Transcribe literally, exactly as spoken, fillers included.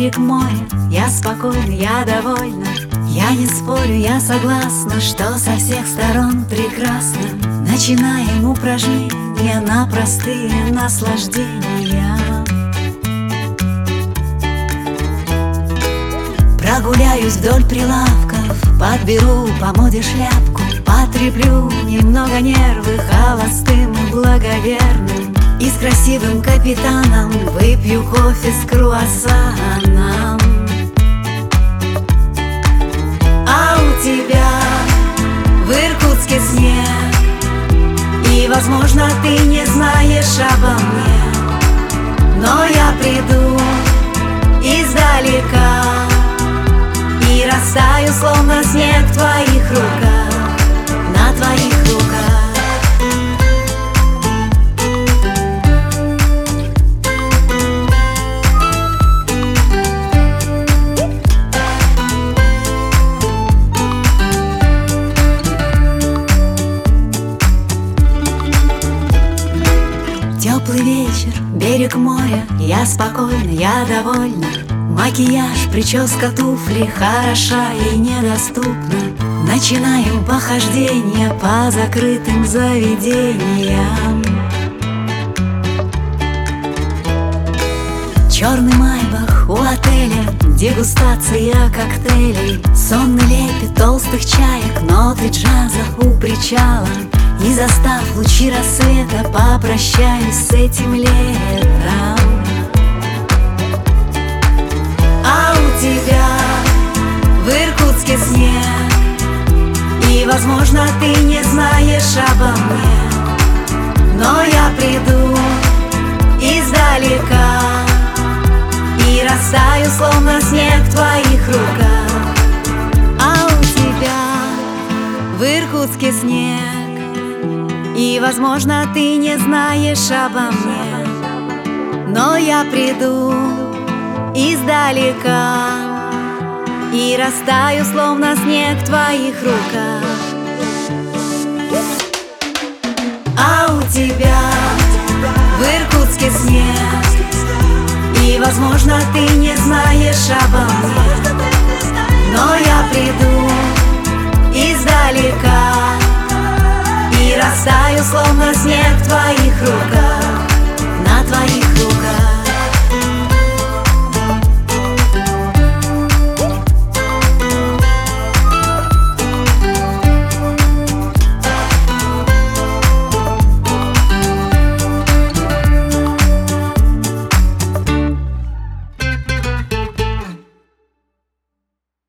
берег моря, я спокойна, я довольна. Я не спорю, я согласна, что со всех сторон прекрасно. Начинаем упражнения на простые наслаждения. Прогуляюсь вдоль прилавков, подберу по моде шляпку, потреплю немного нервы холостым и благоверным. И с красивым капитаном выпью кофе с круассаном. А у тебя в Иркутске снег, и, возможно, ты не знаешь обо мне, но я приду издалека и растаю, словно снег в твоих руках, на твоих руках. Теплый вечер, берег моря, я спокойна, я довольна. Макияж, прическа, туфли хороша и недоступна. Начинаем похождение по закрытым заведениям. Черный майбах у отеля, дегустация коктейлей, сонный лепет толстых чаек, ноты джаза у причала. И застав лучи рассвета, попрощаюсь с этим летом. А у тебя в Иркутске снег, и, возможно, ты не знаешь обо мне, но я приду издалека и растаю, словно снег в твоих руках. А у тебя в Иркутске снег, и, возможно, ты не знаешь обо мне, но я приду издалека и растаю, словно снег в твоих руках. А у тебя в Иркутске снег, и, возможно, ты